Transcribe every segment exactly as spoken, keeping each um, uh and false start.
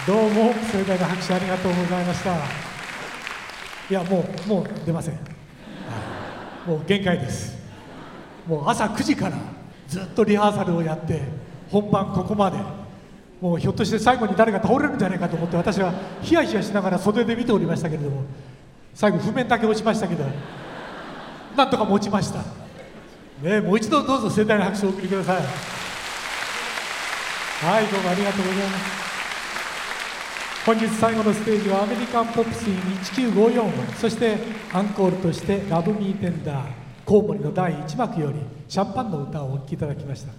どうも盛大な拍手ありがとうございました。いやもうもう出ません、はい、もう限界です。もう朝くじからずっとリハーサルをやって本番ここまで、もうひょっとして最後に誰か倒れるんじゃないかと思って私はヒヤヒヤしながら袖で見ておりましたけれども、最後譜面だけ落ちましたけどなんとか持ちました、ね、もう一度どうぞ盛大な拍手をお送りください。はい、どうもありがとうございます。本日最後のステージはアメリカンポップスインいちきゅうごよん、そしてアンコールとしてラブミーテンダーコウモリのだいいち幕よりシャンパンの歌をお聴きいただきました。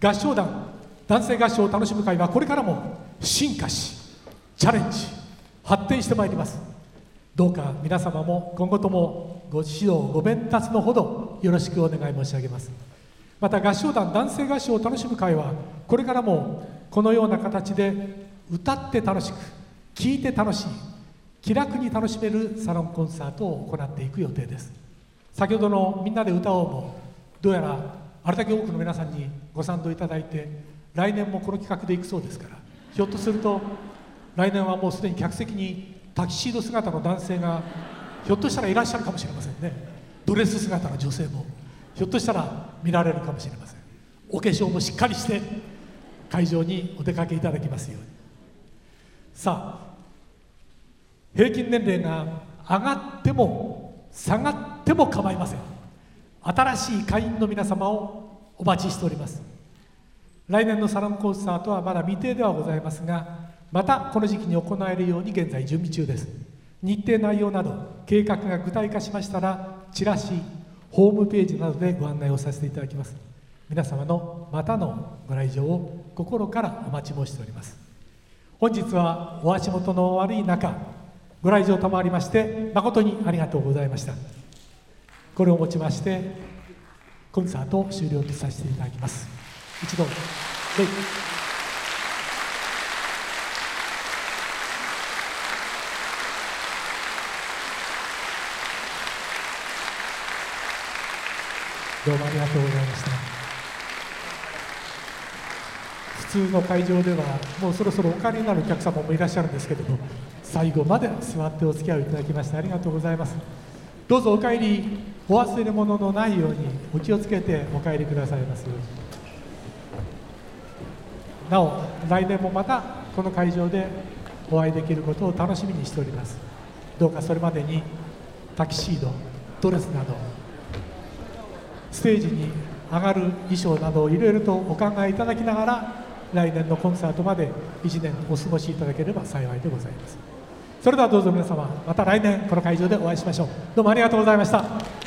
合唱団男性合唱を楽しむ会はこれからも進化しチャレンジ発展してまいります。どうか皆様も今後ともご指導ご鞭撻のほどよろしくお願い申し上げます。また合唱団男性合唱を楽しむ会はこれからもこのような形で歌って楽しく聴いて楽しい気楽に楽しめるサロンコンサートを行っていく予定です。先ほどのみんなで歌おうもどうやらあれだけ多くの皆さんにご賛同いただいて来年もこの企画でいくそうですから、ひょっとすると来年はもうすでに客席にタキシード姿の男性がひょっとしたらいらっしゃるかもしれませんね。ドレス姿の女性もひょっとしたら見られるかもしれません。お化粧もしっかりして会場にお出かけいただきますように。さあ、平均年齢が上がっても下がっても構いません。新しい会員の皆様をお待ちしております。来年のサロンコンサートはまだ未定ではございますが、またこの時期に行えるように現在準備中です。日程内容など計画が具体化しましたらチラシホームページなどでご案内をさせていただきます。皆様のまたのご来場を心からお待ち申しております。本日はお足元の悪い中ご来場賜りまして誠にありがとうございました。これをもちましてコンサートを終了とさせていただきます。一度礼。どうもありがとうございました。普通の会場ではもうそろそろお帰りになるお客様もいらっしゃるんですけれども、最後まで座ってお付き合いをいただきましてありがとうございます。どうぞお帰りお忘れ物のないようにお気をつけてお帰りくださいますように。なお来年もまたこの会場でお会いできることを楽しみにしております。どうかそれまでにタキシードドレスなどステージに上がる衣装などをいろいろとお考えいただきながら来年のコンサートまでいちねんお過ごしいただければ幸いでございます。それではどうぞ皆様また来年この会場でお会いしましょう。どうもありがとうございました。